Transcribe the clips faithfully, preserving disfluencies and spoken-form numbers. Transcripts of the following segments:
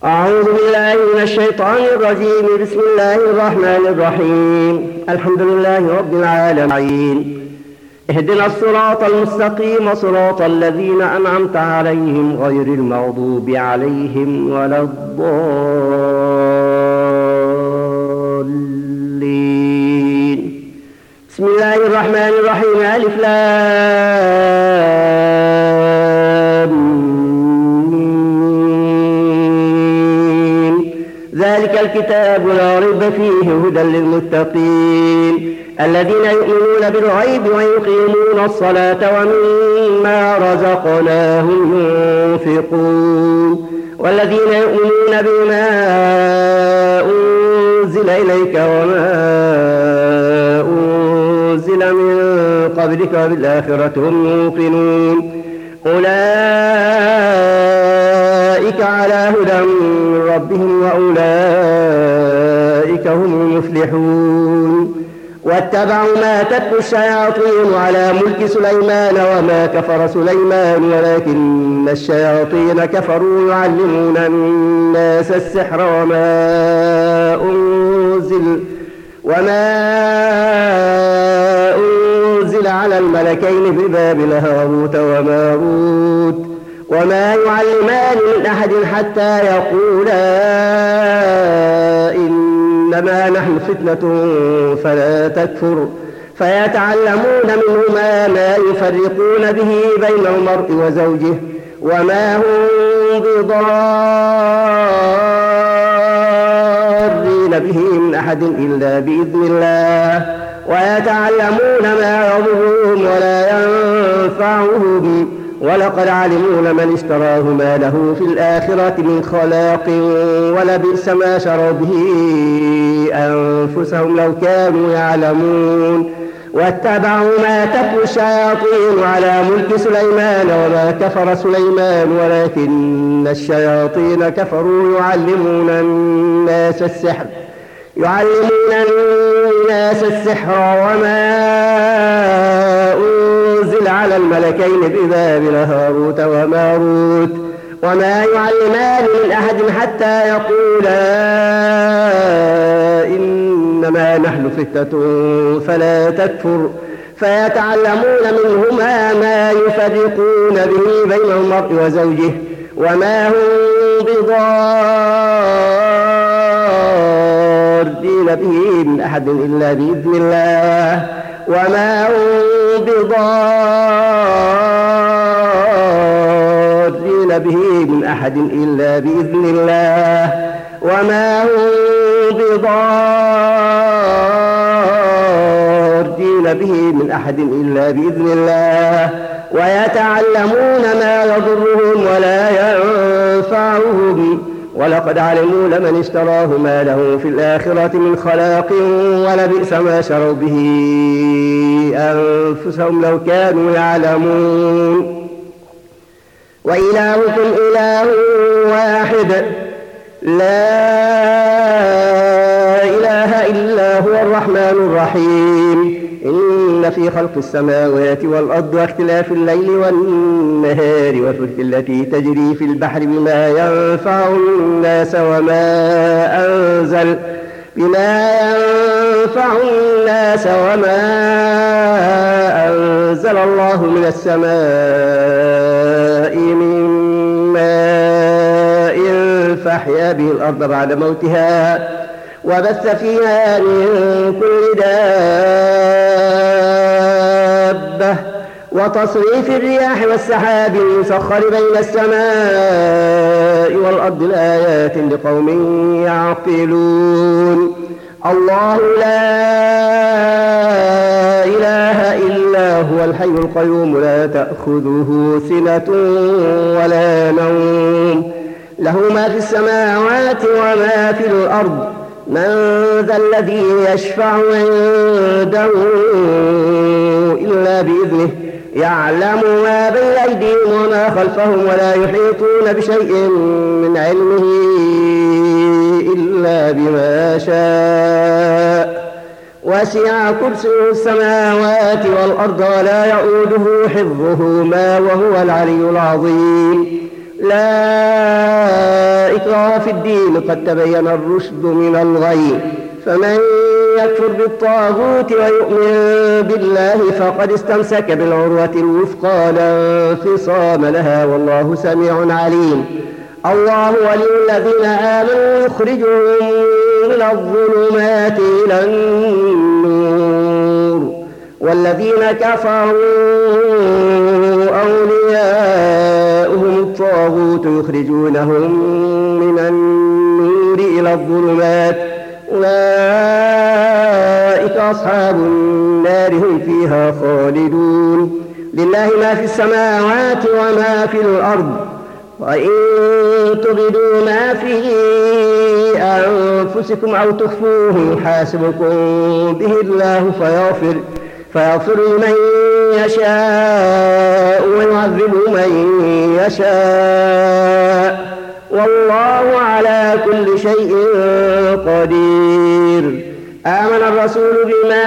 أعوذ بالله من الشيطان الرجيم. بسم الله الرحمن الرحيم. الحمد لله رب العالمين. اهدنا الصراط المستقيم صراط الذين أنعمت عليهم غير المغضوب عليهم ولا الضالين. بسم الله الرحمن الرحيم. ألف لام ذلك الكتاب لا ريب فيه هدى للمتقين الذين يؤمنون بالغيب ويقيمون الصلاة ومما رزقناهم ينفقون والذين يؤمنون بما أنزل إليك وما أنزل من قبلك وبالآخرة هم يوقنون أولئك على هدى من ربهم وأولئك هم المفلحون. واتبعوا ما تتلو الشياطين على ملك سليمان وما كفر سليمان ولكن الشياطين كفروا يعلمون الناس السحر وما أنزل وما أنزل على الملكين ببابل هاروت وماروت وما يعلمان من أحد حتى يقولا إنما نحن فتنة فلا تكفر فيتعلمون منهما ما يفرقون به بين المرء وزوجه وما هم بضارين به من أحد إلا بإذن الله ويتعلمون ما يضرهم ولا ينفعهم ولقد علموا لمن اشتراه ما له في الآخرة من خلاق ولبئس ما شروا به أنفسهم لو كانوا يعلمون. واتبعوا ما تتلو الشياطين على ملك سليمان وما كفر سليمان ولكن الشياطين كفروا يعلمون الناس السحر يعلمون الناس السحر وما أنزل على الملكين ببابل هاروت وماروت وما يعلمان من أحد حتى يقولا إنما نحن فتنة فلا تكفر فيتعلمون منهما ما يفرقون به بين المرء وزوجه وما هم بضارين به من أحد إلا بإذن الله وما هم بضارين به من أحد إلا بإذن الله وما هم بضارين به من أحد إلا بإذن الله ويتعلمون ما يضرهم ولا ينفعهم ولقد علموا لمن اشتراه ما له في الآخرة من خلاق ولبئس ما شروا به أنفسهم لو كانوا يعلمون. وإلهكم إله واحد لا إله إلا هو الرحمن الرحيم. إن في خلق السماوات والأرض واختلاف الليل والنهار والفلك التي تجري في البحر بما ينفع الناس وما أنزل بما ينفع الناس وما أنزل الله من السماء من ماء فأحيا به الأرض بعد موتها وبث فيها من كل دابة وتصريف الرياح والسحاب المسخر بين السماء والأرض لآيات لقوم يعقلون. الله لا إله إلا هو الحي القيوم لا تأخذه سنة ولا نوم له ما في السماوات وما في الأرض من ذا الذي يشفع عنده إلا بإذنه يعلم ما بين أيديهم وما خلفهم ولا يحيطون بشيء من علمه إلا بما شاء وسع كرسيه السماوات والأرض ولا يؤوده حفظهما وهو العلي العظيم. لا إكراه في الدين قد تبين الرشد من الغي فمن يكفر بالطاغوت ويؤمن بالله فقد استمسك بالعروة الوثقى لا انفصام لها والله سميع عليم الله ولي الذين آمنوا يخرجهم من الظلمات إلى النور والذين كفروا أولياؤهم الطاغوت يخرجونهم من النور إلى الظلمات أولئك أصحاب النار هم فيها خالدون لله ما في السماوات وما في الأرض وإن تبدوا ما في أنفسكم أو تخفوه يحاسبكم به الله فيغفر فيغفر لمن يشاء ويعذب من يشاء والله على كل شيء قدير آمن الرسول بما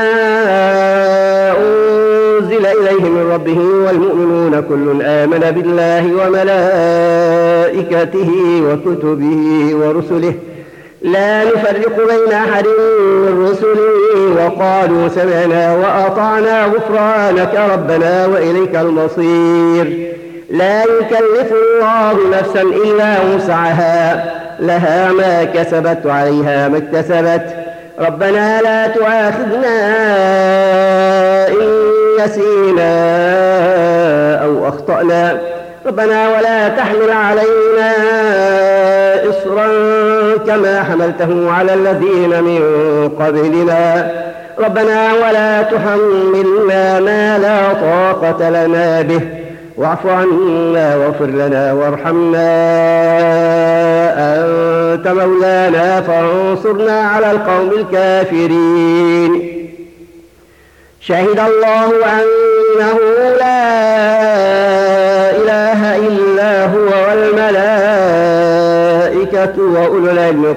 أنزل إليه من ربه والمؤمنون كل آمن بالله وملائكته وكتبه ورسله لا نفرق بين أحد من رسله وقالوا سمعنا وأطعنا غفرانك ربنا وإليك المصير لا يكلف الله نفسا إلا وسعها لها ما كسبت وعليها ما اكتسبت ربنا لا تؤاخذنا إن نسينا أو أخطأنا ربنا ولا تحمل علينا إصرا كما حملته على الذين من قبلنا ربنا ولا تحملنا ما لا طاقة لنا به واعف عنا واغفر لنا وارحمنا أنت مولانا فانصرنا على القوم الكافرين شهد الله أنه لا إله إلا هو والملائكة وأولو العلم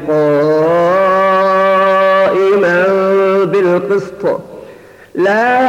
قائما بالقسط لا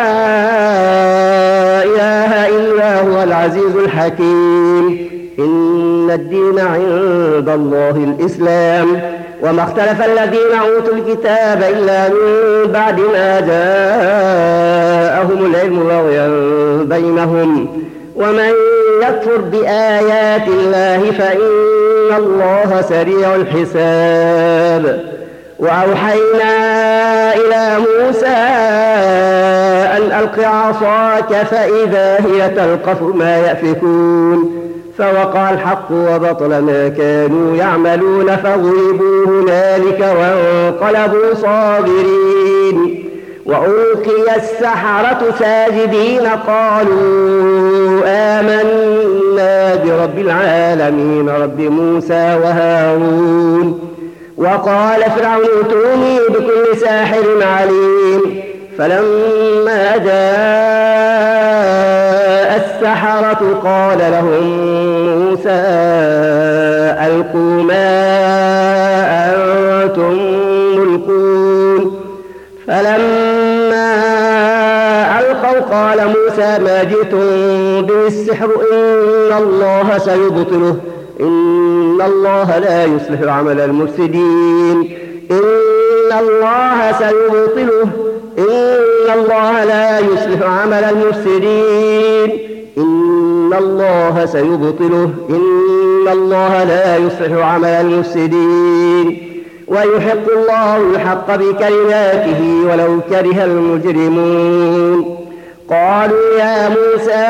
إله إلا هو العزيز الحكيم إن الدين عند الله الإسلام وما اختلف الذين أوتوا الكتاب إلا من بعد ما جاءهم العلم بغيا بينهم ومن يكفر بآيات الله فإن الله سريع الحساب وأوحينا إلى موسى أن ألق عصاك فإذا هي تلقف ما يأفكون فوقع الحق وبطل ما كانوا يعملون فغلبوا هنالك وانقلبوا صاغرين وألقي السحرة ساجدين قالوا آمنا برب العالمين رب موسى وهارون وقال فرعون ائتوني بكل ساحر عليم فلما جاء السحرة قال لهم موسى ألقوا ما أنتم ملقون فلما ألقوا قال موسى ما جئتم به السحر إن الله سيبطله إن الله لا يصلح عمل المفسدين إن الله سيبطله إن الله لا يصلح عمل المفسدين إن الله سيبطله إن الله لا يصلح عمل المفسدين ويحق الله الحق بكلماته ولو كره المجرمون قالوا يا موسى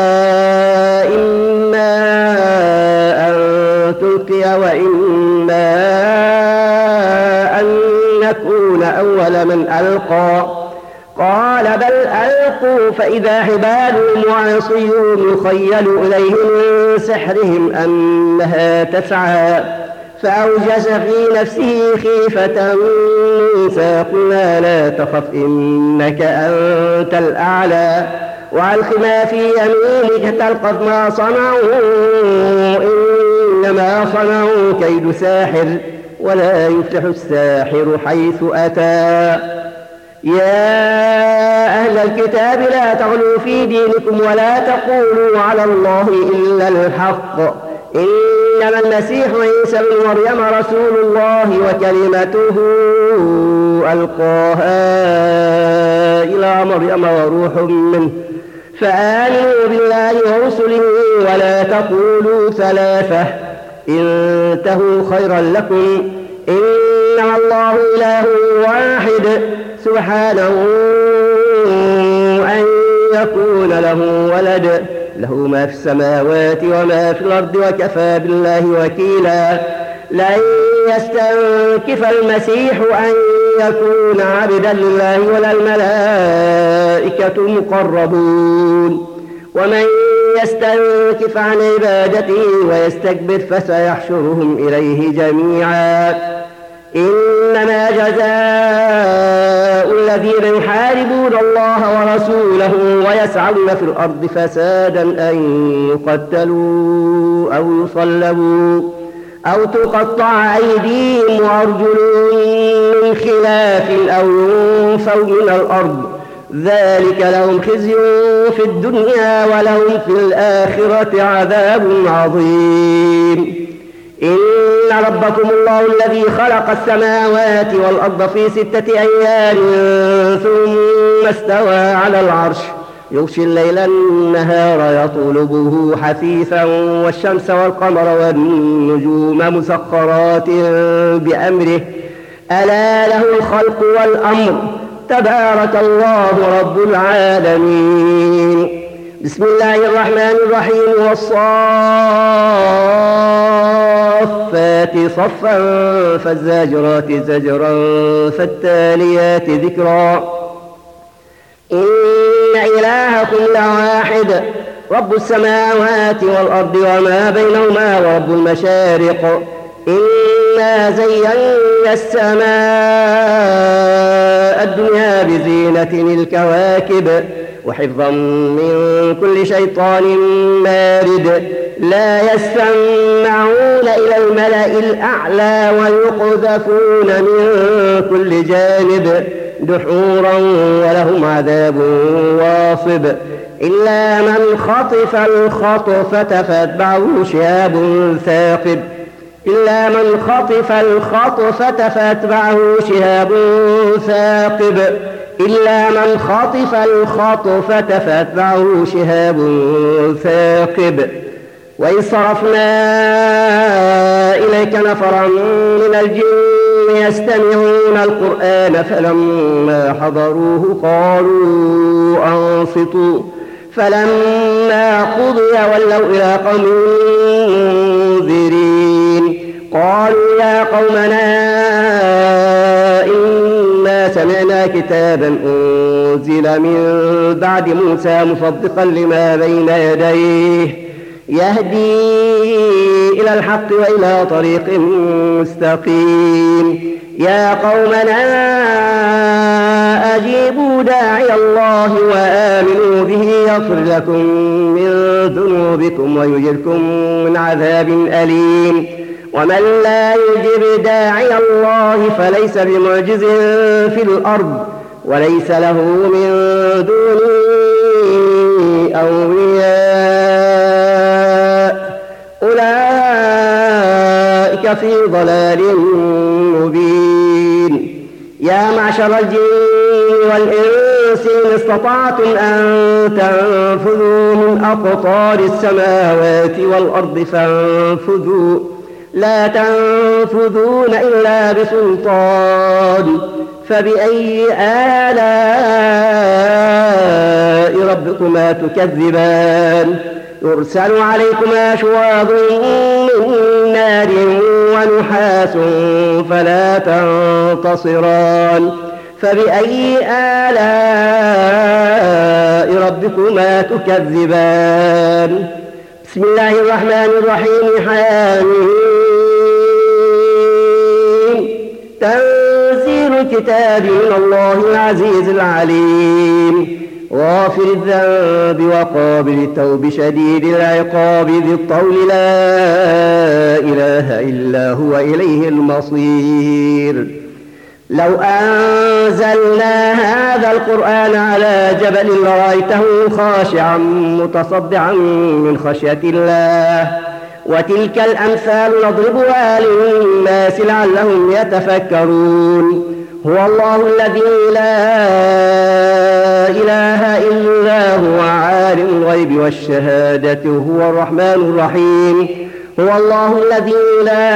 إما أن تلقي وإما أن نكون أول من ألقى قال بل ألقوا فإذا حبالهم وعصيهم يخيل إليه من سحرهم أنها تسعى فأوجس في نفسه خيفة موسى قلنا لا تخف إنك أنت الأعلى وألق ما في يمينك تلقف ما صنعوا إنما صنعوا كيد ساحر ولا يفلح الساحر حيث أتى يا أهل الكتاب لا تغلوا في دينكم ولا تقولوا على الله إلا الحق إنما المسيح عيسى بن مريم رسول الله وكلمته ألقاها إلى مريم وروح منه فآمنوا بالله ورسله ولا تقولوا ثلاثة انتهوا خيرا لكم إنما الله إله واحد سبحانه أن يكون له ولد له ما في السماوات وما في الأرض وكفى بالله وكيلا لن يستنكف المسيح أن يكون عبدا لله ولا الملائكة مقربون ومن يستنكف عن عبادته ويستكبر فسيحشرهم إليه جميعا إنما جزاء الذين يحاربون الله ورسوله ويسعون في الأرض فسادا أن يقتلوا أو يصلبوا أو تقطع أيديهم وأرجلهم من خلاف أو ينفوا من الأرض ذلك لهم خزي في الدنيا ولهم في الآخرة عذاب عظيم إن ربكم الله الذي خلق السماوات والأرض في ستة أيام ثم استوى على العرش يغشي الليل النهار يطلبه حثيثا والشمس والقمر والنجوم مسخرات بأمره ألا له الخلق والأمر تبارك الله رب العالمين بسم الله الرحمن الرحيم والصافات صفا فالزاجرات زجرا فالتاليات ذكرا إن إلهكم لواحد رب السماوات والأرض وما بينهما ورب المشارق إنا زينا السماء الدنيا بزينة الكواكب وحفظا من كل شيطان مارد لا يستمعون إلى الملأ الأعلى ويقذفون من كل جانب دحورا ولهم عذاب واصب إلا من خطف الخطفة فاتبعه شهاب ثاقب إلا من خطف الخطفة فاتبعه شهاب ثاقب إلا من خطف الخطفة فاتبعه شهاب ثاقب وإذ صرفنا إليك نفرا من الجن يستمعون القرآن فلما حضروه قالوا أنصتوا فلما قضي ولوا إلى قوم منذرين قالوا يا قومنا إنا سمعنا كتابا أنزل من بعد موسى مصدقا لما بين يديه يهدي إلى الحق وإلى طريق مستقيم يا قومنا أجيبوا داعي الله وآمنوا به يغفر لكم من ذنوبكم ويجركم من عذاب أليم ومن لا يجب داعي الله فليس بمعجز في الأرض وليس له من دونه أولياء أولئك في ضلال مبين يا معشر الجن والإنس إن استطعتم أن تنفذوا من أقطار السماوات والأرض فانفذوا لا تنفذون إلا بسلطان فبأي آلاء ربكما تكذبان يرسل عليكما شواظ من نار ونحاس فلا تنتصران فبأي آلاء ربكما تكذبان بسم الله الرحمن الرحيم حميم تنزيل الكتاب من الله العزيز العليم غافر الذنب وقابل التوب شديد العقاب ذي الطول لا إله إلا هو إليه المصير لو أنزلنا هذا القرآن على جبل لرأيته خاشعا متصدعا من خشية الله وتلك الأمثال نضربها للناس لعلهم يتفكرون. هو الله الذي لا إله إلا هو عالم الغيب والشهادة هو الرحمن الرحيم. هو الله الذي لا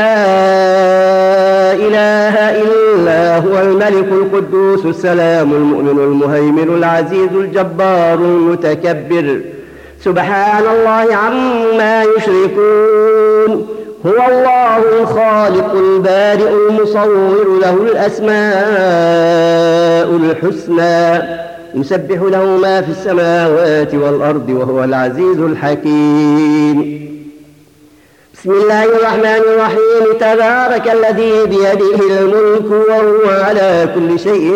إله إلا هو الملك القدوس السلام المؤمن المهيمن العزيز الجبار المتكبر سبحان الله عما يشركون. هو الله الخالق البارئ المصور له الأسماء الحسنى يسبح له ما في السماوات والأرض وهو العزيز الحكيم. بسم الله الرحمن الرحيم. تبارك الذي بيده الملك وهو على كل شيء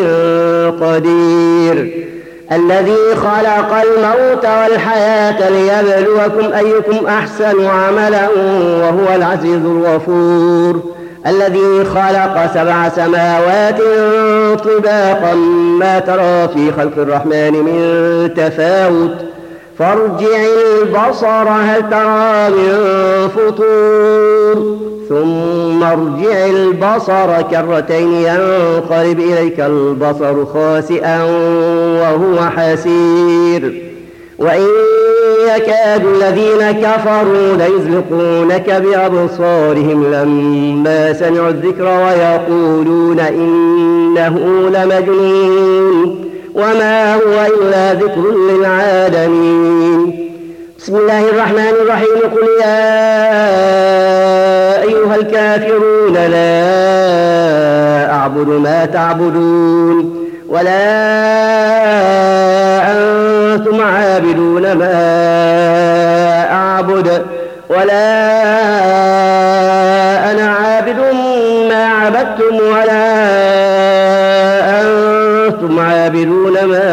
قدير. الذي خلق الموت والحياة ليبلوكم أيكم أحسن عملا وهو العزيز الغفور. الذي خلق سبع سماوات طباقا ما ترى في خلق الرحمن من تفاوت فارجع البصر هل ترى من فطور ثم ارجع البصر كرتين ينقلب إليك البصر خاسئا وهو حسير. وإن يكاد الذين كفروا ليزلقونك بأبصارهم لما سمعوا الذكر ويقولون إنه لمجنون وما هو إلا ذكر للعالمين. بسم الله الرحمن الرحيم. قل يا أيها الكافرون لا أعبد ما تعبدون ولا أنتم عابدون ما أعبد ولا أنا عابد ما عبدتم ولا أنتم عابدون ما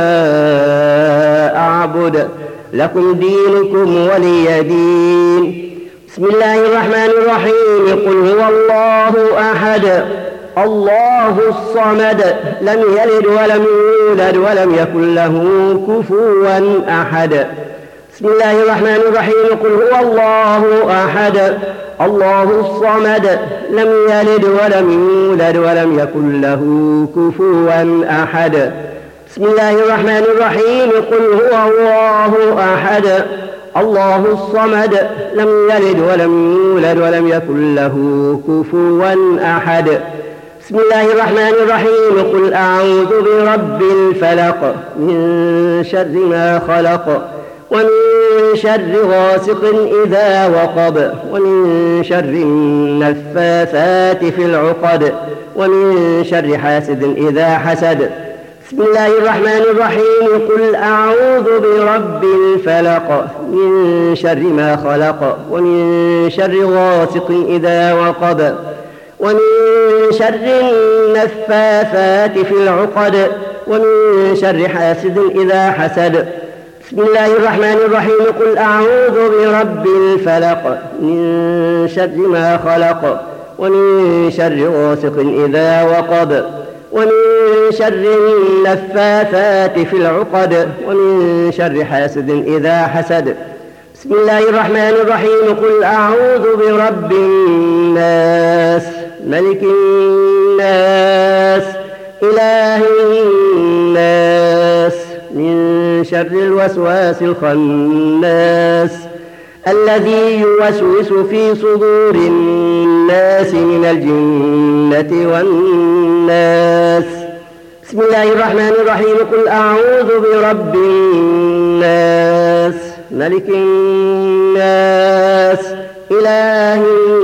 أعبد لكم دينكم ولي دين. بسم الله الرحمن الرحيم. قل هو الله أحد الله الصمد لم يلد ولم يولد ولم يكن له كفوا أحد. بسم الله الرحمن الرحيم. قل هو الله أحد الله الصمد لم يلد ولم يولد ولم يكن له كفوا أحد. بسم الله الرحمن الرحيم. قل هو الله أحد الله الصمد لم يلد ولم يولد ولم يكن له كفوا أحد. بسم الله الرحمن الرحيم. قل أعوذ برب الفلق من شر ما خلق ومن شر غاسق إذا وقب ومن شر النفاثات في العقد ومن شر حاسد إذا حسد. بسم الله الرحمن الرحيم. قل أعوذ برب الفلق من شر ما خلق ومن شر غاسق إذا وقب ومن شر النفاثات في العقد ومن شر حاسد إذا حسد. بسم الله الرحمن الرحيم. قل أعوذ برب الفلق من شر ما خلق ومن شر غاسق إذا وقب ومن شر النفاثات في العقد ومن شر حاسد إذا حسد. بسم الله الرحمن الرحيم. قل أعوذ برب الناس ملك الناس إله الناس من شر الوسواس الخناس الذي يوسوس في صدور الناس من الجنة والناس. بسم الله الرحمن الرحيم. قل أعوذ برب الناس ملك الناس إله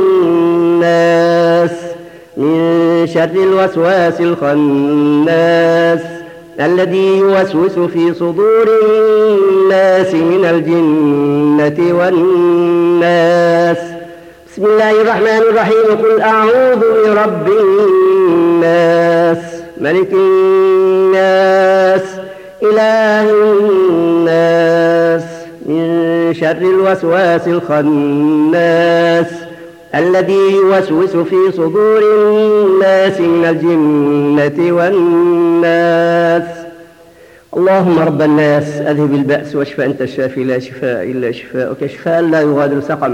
الناس من شر الوسواس الخناس الذي يوسوس في صدور الناس من الجنة والناس. بسم الله الرحمن الرحيم. قل أعوذ برب الناس ملك الناس إله الناس من شر الوسواس الخناس الذي يوسوس في صدور الناس من الجنة والناس. اللهم رب الناس أذهب البأس واشف أنت الشافي لا شفاء إلا شفاءك شفاء لا يغادر سقما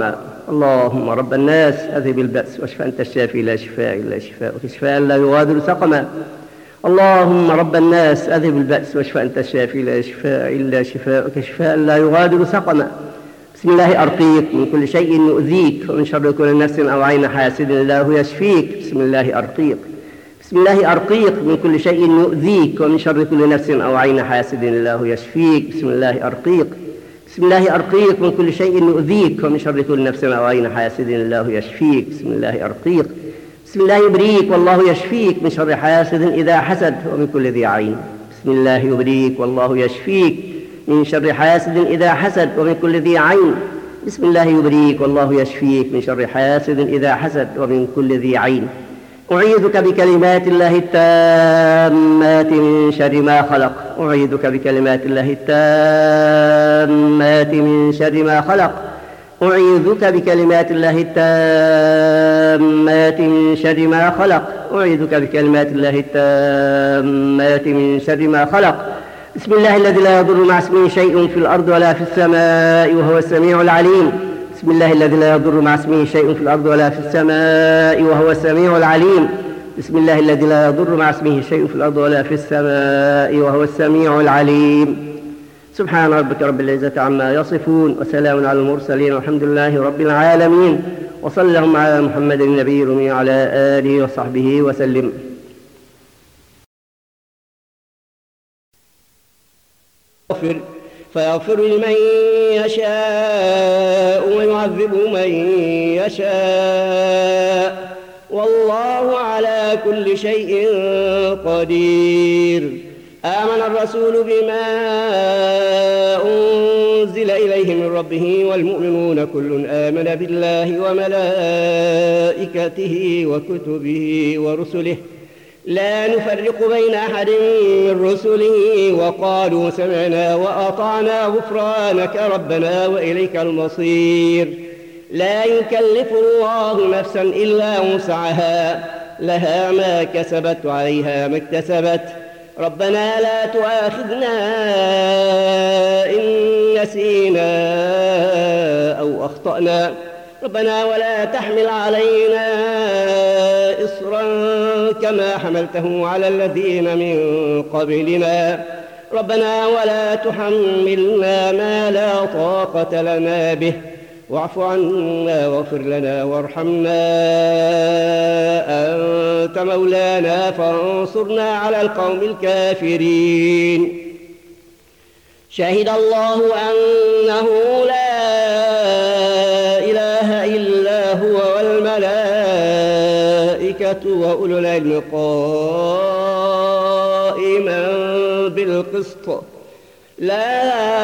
اللهم رب الناس أذهب البأس واشف أنت الشافي لا شفاء إلا شفاءك شفاء لا يغادر سقما. اللهم رب الناس أذهب البأس واشف أنت الشافي لا شفاء إلا شفاءك شفاء لا يغادر سقما. بسم الله أرقيك من كل شيء يؤذيك ومن شر كل نفس أو عين حاسد الله يشفيك. بسم الله أرقيك بسم الله أرقيك من كل شيء يؤذيك ومن شر كل نفس أو عين حاسد الله يشفيك. بسم الله أرقيك بسم الله أرقيك من كل شيء يؤذيك ومن شر كل نفس أو عين حاسد الله يشفيك. بسم الله أرقيك بسم الله يبريك والله يشفيك من شر حاسد إذا حسد ومن كل ذي عين. بسم الله يبريك والله يشفيك من شر حاسد إذا حسد ومن كل ذي عين. بسم الله يبريك والله يشفيك من شر حاسد إذا حسد ومن كل ذي عين. أعيذك بكلمات الله التامات من شر ما خلق. أعيذك بكلمات الله التامات من شر ما خلق. أعيذك بكلمات الله التامات من شر ما خلق. أعيذك بكلمات الله التامات من شر ما خلق. بسم الله الذي لا يضر مع اسمه شيء في الأرض ولا في السماء وهو السميع العليم. بسم الله الذي لا يضر مع اسمه شيء في الأرض ولا في السماء وهو السميع العليم. بسم الله الذي لا يضر مع اسمه شيء في الأرض ولا في السماء وهو السميع العليم. سبحان ربك رب العزة عما يصفون وسلام على المرسلين والحمد لله رب العالمين. وصلى اللهم على محمد النبي الأمي وعلى آله وصحبه وسلم. فيغفر لمن يشاء ويعذب من يشاء والله على كل شيء قدير. آمن الرسول بما أنزل إليه من ربه والمؤمنون كل آمن بالله وملائكته وكتبه ورسله لا نفرق بين أحد من رسله وقالوا سمعنا وأطعنا غفرانك ربنا وإليك المصير. لا يكلف الله نفسا إلا وسعها لها ما كسبت وعليها ما اكتسبت. ربنا لا تؤاخذنا إن نسينا أو أخطأنا ربنا ولا تحمل علينا إصرا كما حملته على الذين من قبلنا ربنا ولا تحملنا ما لا طاقة لنا به واعف عنا واغفر لنا وارحمنا أنت مولانا فانصرنا على القوم الكافرين. شهد الله أنه لا إله إلا هو والملائكة وأولو العلم قائما بالقسط لا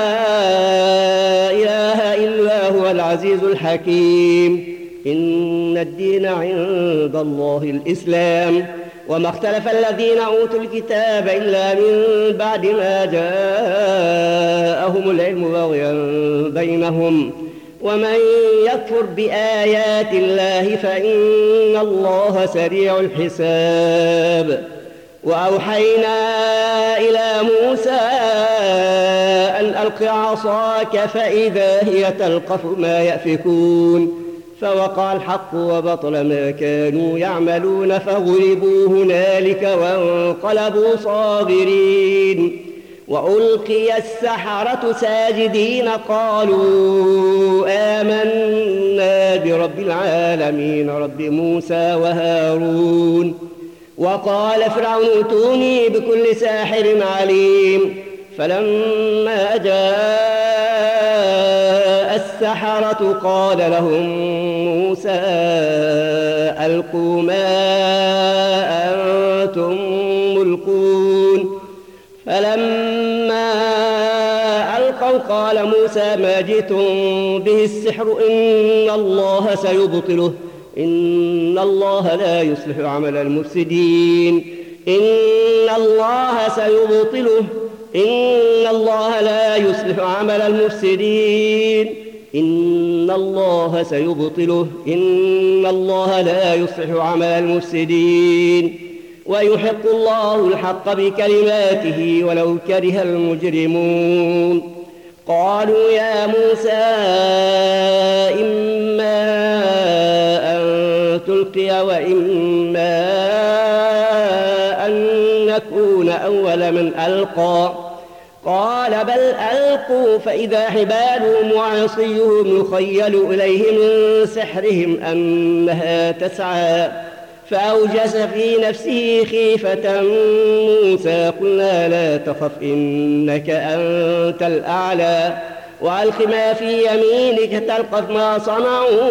إله إلا هو العزيز الحكيم. إن الدين عند الله الإسلام وما اختلف الذين أوتوا الكتاب إلا من بعد ما جاءهم العلم بغيا بينهم ومن يكفر بآيات الله فإن الله سريع الحساب. وأوحينا إلى موسى أن ألق عصاك فإذا هي تلقف ما يأفكون فوقع الحق وبطل ما كانوا يعملون فغلبوا هنالك وانقلبوا صاغرين. وألقي السحرة ساجدين قالوا آمنا برب العالمين رب موسى وهارون. وقال فرعون ائتوني بكل ساحر عليم. فلما جاء السحرة قال لهم موسى ألقوا ما أنتم ملقون. فلما ألقوا قال موسى ما جئتم به السحر إن الله سيبطله إن الله لا يصلح عمل المفسدين. إن الله سيبطله إن الله لا يصلح عمل المفسدين. إن الله سيبطله إن الله لا يصلح عمل المفسدين. ويحق الله الحق بكلماته ولو كره المجرمون. قالوا يا موسى إما أن تلقي وإما أن نكون أول من ألقى قال بل ألقوا فإذا حبالهم وعصيهم يخيل إليه من سحرهم أنها تسعى فأوجس في نفسه خيفة موسى قلنا لا تخف إنك أنت الأعلى وألق ما في يمينك تلقف ما صنعوا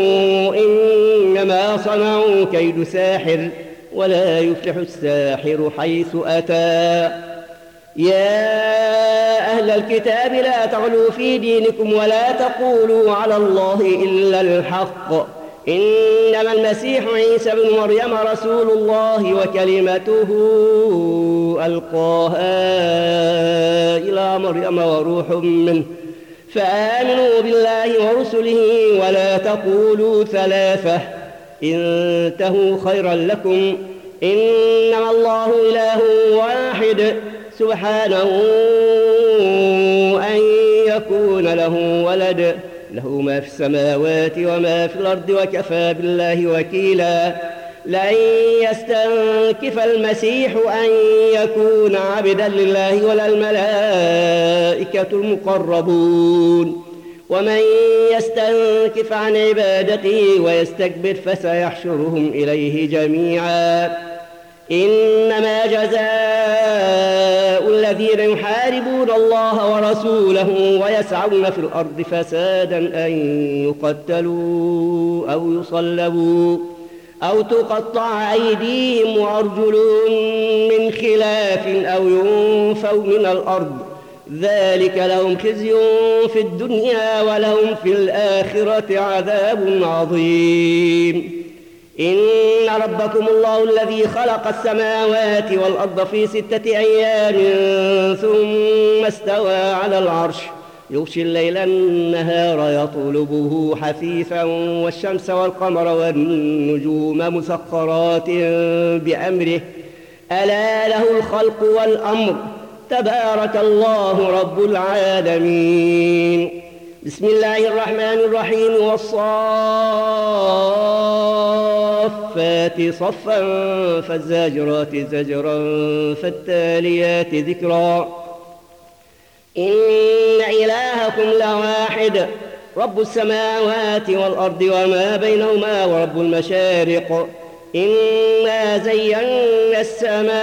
إنما صنعوا كيد ساحر ولا يفلح الساحر حيث أتى يا أهل الكتاب لا تغلوا في دينكم ولا تقولوا على الله إلا الحق إنما المسيح عيسى بن مريم رسول الله وكلمته ألقاها إلى مريم وروح منه فآمنوا بالله ورسله ولا تقولوا ثلاثة انتهوا خيرا لكم إنما الله إله واحد سبحانه أن يكون له ولد له ما في السماوات وما في الأرض وكفى بالله وكيلا لن يستنكف المسيح أن يكون عبدا لله ولا الملائكة المقربون ومن يستنكف عن عبادته ويستكبر فسيحشرهم إليه جميعا إنما جزاء الذين يحاربون الله ورسوله ويسعون في الأرض فسادا أن يقتلوا أو يصلبوا أو تقطع أيديهم وأرجلهم من خلاف أو ينفوا من الأرض ذلك لهم خزي في الدنيا ولهم في الآخرة عذاب عظيم إن ربكم الله الذي خلق السماوات والأرض في ستة أيام ثم استوى على العرش يغشي الليل النهار يطلبه حثيثا والشمس والقمر والنجوم مسخرات بأمره ألا له الخلق والأمر تبارك الله رب العالمين بسم الله الرحمن الرحيم والصافات صفا فالزاجرات زجرا فالتاليات ذكرا إن إلهكم لواحد رب السماوات والأرض وما بينهما ورب المشارق إنا زينا السماء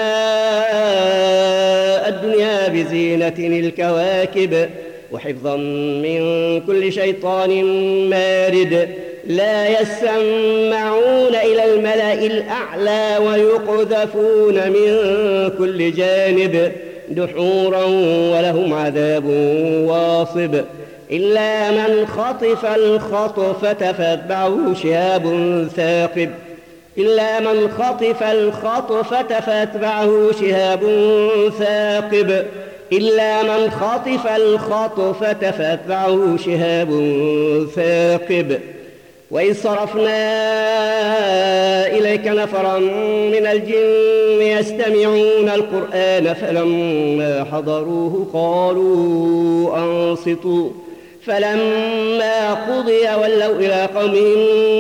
الدنيا بزينة الكواكب وحفظا من كل شيطان مارد لا يسمعون إلى الملأ الأعلى ويقذفون من كل جانب دحورا ولهم عذاب واصب إلا من خطف الخطفة فاتبعه شهاب ثاقب إلا من خطف الخطفة فاتبعه شهاب ثاقب إلا من خطف الخطفة فاتبعه شهاب ثاقب وإذ صرفنا إليك نفرا من الجن يستمعون القرآن فلما حضروه قالوا أنصتوا فلما قضي ولوا إلى قومهم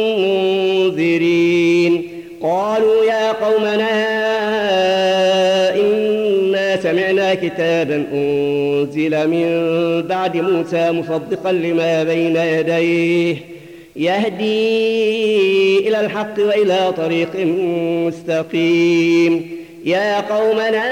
منذرين قالوا يا قومنا إنا سمعنا كتابا أنزل من بعد موسى مصدقا لما بين يديه يهدي إلى الحق وإلى طريق مستقيم يا قومنا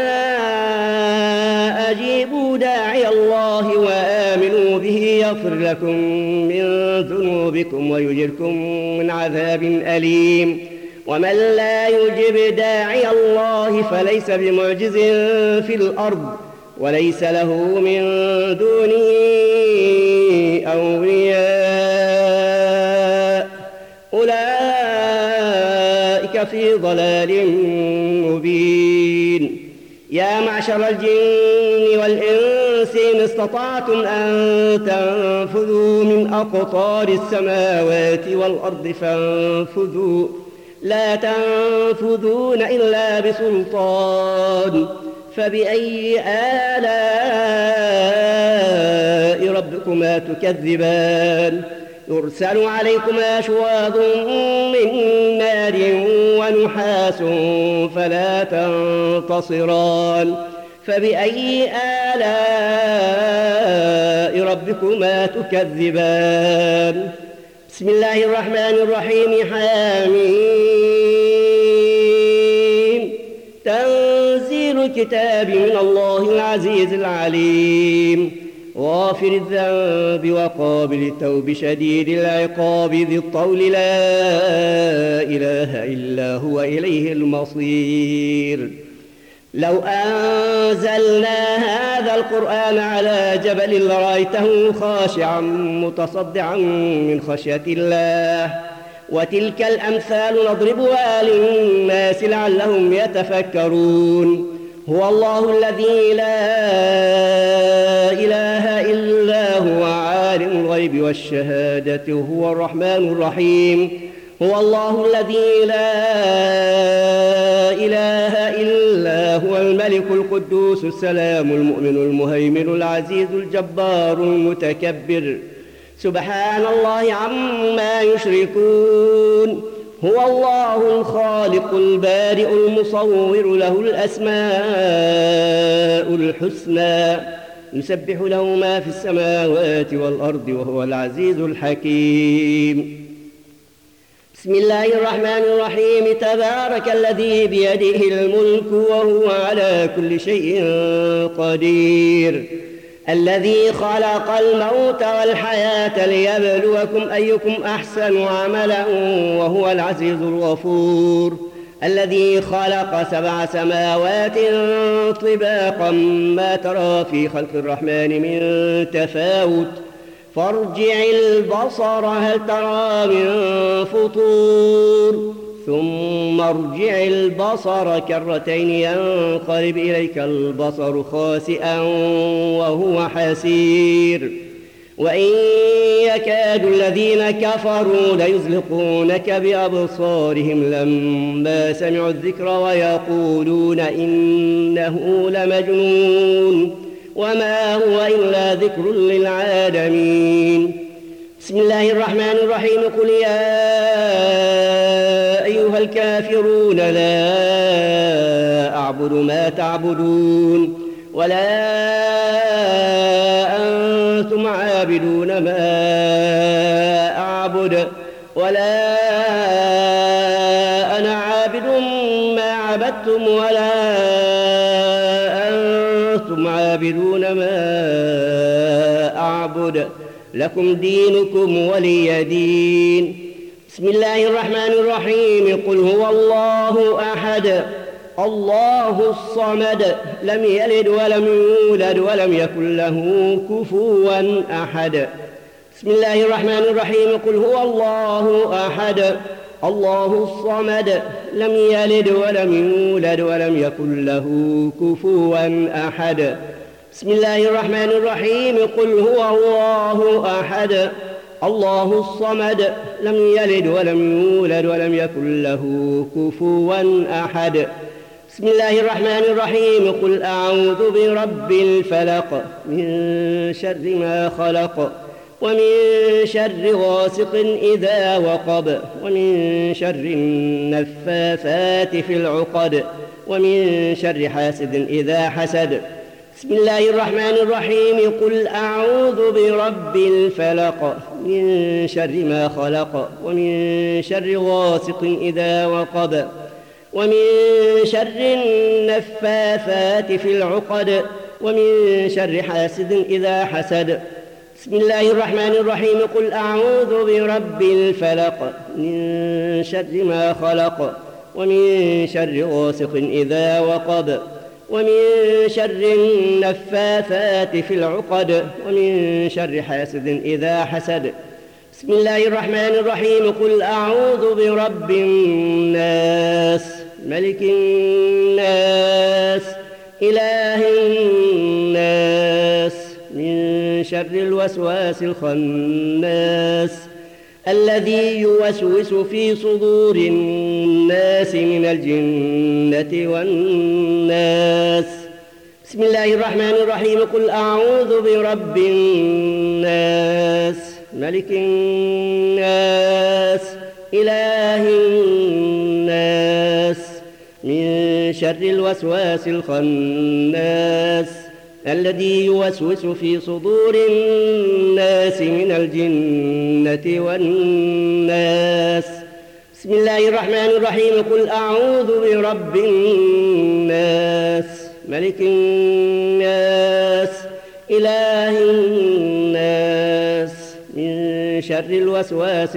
أجيبوا داعي الله وآمنوا به يغفر لكم من ذنوبكم ويجركم من عذاب أليم ومن لا يجب داعي الله فليس بمعجز في الأرض وليس له من دونه أولياء أولئك في ضلال مبين يا معشر الجن والإنس إن استطعتم أن تنفذوا من أقطار السماوات والأرض فانفذوا لا تنفذون إلا بسلطان فبأي آلاء ربكما تكذبان يرسل عليكما شواظ من نار ونحاس فلا تنتصران فبأي آلاء ربكما تكذبان بسم الله الرحمن الرحيم حميم تنزيل الكتاب من الله العزيز العليم غافر الذنب وقابل التوب شديد العقاب ذي الطول لا إله إلا هو إليه المصير لو أنزلنا هذا القرآن على جبل لرأيته خاشعا متصدعا من خشية الله وتلك الأمثال نضربها للناس لعلهم يتفكرون هو الله الذي لا إله إلا هو عالم الغيب والشهادة هو الرحمن الرحيم هو الله الذي لا إله إلا هو الملك القدوس السلام المؤمن المهيمن العزيز الجبار المتكبر سبحان الله عما يشركون هو الله الخالق البارئ المصور له الأسماء الحسنى يسبح له ما في السماوات والأرض وهو العزيز الحكيم بسم الله الرحمن الرحيم تبارك الذي بيده الملك وهو على كل شيء قدير الذي خلق الموت والحياة ليبلوكم أيكم أحسن عملا وهو العزيز الغفور الذي خلق سبع سماوات طباقا ما ترى في خلق الرحمن من تفاوت فارجع البصر هل ترى من فطور ثم ارجع البصر كرتين ينقلب إليك البصر خاسئا وهو حسير وإن يكاد الذين كفروا ليزلقونك بأبصارهم لما سمعوا الذكر ويقولون إنه لمجنون وما هو إلا ذكر للعالمين بسم الله الرحمن الرحيم قل يا أيها الكافرون لا أعبد ما تعبدون ولا أنتم عابدون ما أعبد ولا أنا عابد ما عبدتم ولا أنتم عابدون ما أعبد لكم دينكم ولي دين بسم الله الرحمن الرحيم قل هو الله أحد الله الصمد لم يلد ولم يولد ولم يكن له كفوا أحد بسم الله الرحمن الرحيم قل هو الله أحد الله الصمد لم يلد ولم يولد ولم يكن له كفوا أحد بسم الله الرحمن الرحيم قل هو الله أحد الله الصمد لم يلد ولم يولد ولم يكن له كفوا أحد بسم الله الرحمن الرحيم قل أعوذ برب الفلق من شر ما خلق ومن شر غاسق إذا وقب ومن شر النفاثات في العقد ومن شر حاسد إذا حسد بسم الله الرحمن الرحيم قل أعوذ برب الفلق من شر ما خلق ومن شر غاسق إذا وقب ومن شر النفاثات في العقد ومن شر حاسد إذا حسد بسم الله الرحمن الرحيم قل أعوذ برب الفلق من شر ما خلق ومن شر غاسق إذا وقب ومن شر النفاثات في العقد ومن شر حاسد إذا حسد بسم الله الرحمن الرحيم قل أعوذ برب الناس ملك الناس إله الناس من شر الوسواس الخناس الذي يوسوس في صدور الناس من الجنة والناس بسم الله الرحمن الرحيم. قل أعوذ برب الناس ملك الناس إله الناس من شر الوسواس الخناس الذي يوسوس في صدور الناس من الجنة والناس. بسم الله الرحمن الرحيم. قل أعوذ برب الناس ملك الناس إله الناس من شر الوسواس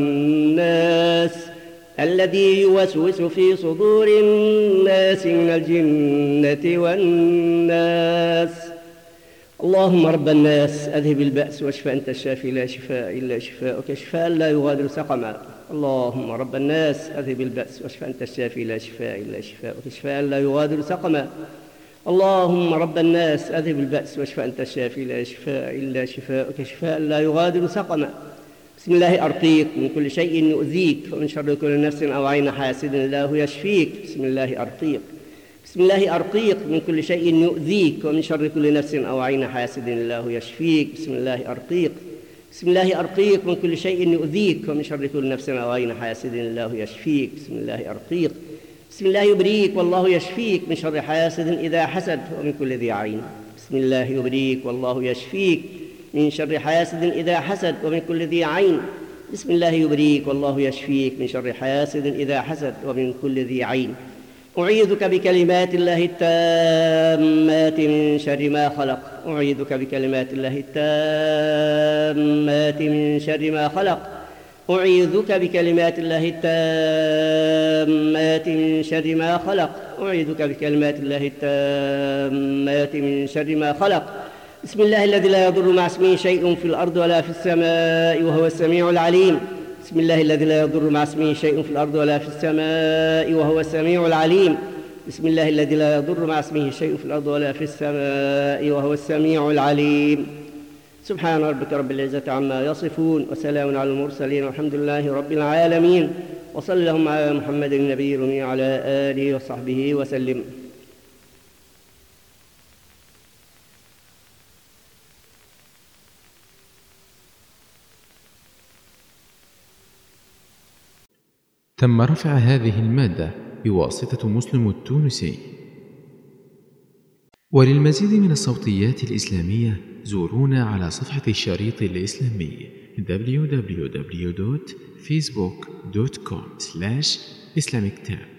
الخناس الذي يوسوس في صدور الناس من الجنة والناس. اللهم رب الناس أذهب البأس واشف أنت الشافي لا شفاء إلا شفاءك شفاء لا يغادر سقما. اللهم رب الناس أذهب البأس واشف أنت الشافي لا شفاء إلا شفاءك شفاء لا يغادر سقما. اللهم رب الناس أذهب البأس واشف أنت الشافي لا شفاء إلا شفاءك شفاء لا يغادر سقما. بسم الله أرقيك من كل شيء يؤذيك ومن شر كل نفس أو عين حاسد الله يشفيك. بسم الله أرقيك. بسم الله أرقيك من كل شيء يؤذيك ومن شر كل نفس أو عين حاسد الله يشفيك. بسم الله أرقيك. بسم الله أرقيك من كل شيء يؤذيك ومن شر كل نفس أو عين حاسد الله يشفيك. بسم الله أرقيك. بسم الله يبريك والله يشفيك من شر حاسد إذا حسد ومن كل ذي عين. بسم الله يبريك والله يشفيك من شر حاسد إذا حسد ومن كل ذي عين. بسم الله يبريك والله يشفيك من شر حاسد إذا حسد ومن كل ذي عين. أعيذك بكلمات الله التامات من شر ما خلق. أعيذك بكلمات الله التامات من شر ما خلق. أعيذك بكلمات الله التامات من شر ما خلق. أعيذك بكلمات الله التامات من شر ما خلق. بسم الله الذي لا يضر مع اسمه شيء في الأرض ولا في السماء وهو السميع العليم. بسم الله الذي لا يضر مع اسمه شيء في الأرض ولا في السماء وهو السميع العليم. بسم الله الذي لا يضر مع اسمه شيء في الأرض ولا في السماء وهو السميع العليم. سبحان ربك رب العزة عما يصفون وسلام على المرسلين والحمد لله رب العالمين. وصلى اللهم على محمد النبي الأمي وعلى آله وصحبه وسلم. تم رفع هذه المادة بواسطة مسلم التونسي. وللمزيد من الصوتيات الإسلامية زورونا على صفحة الشريط الإسلامي دبليو دبليو دبليو دوت فيسبوك دوت كوم سلاش إسلاميك تاب.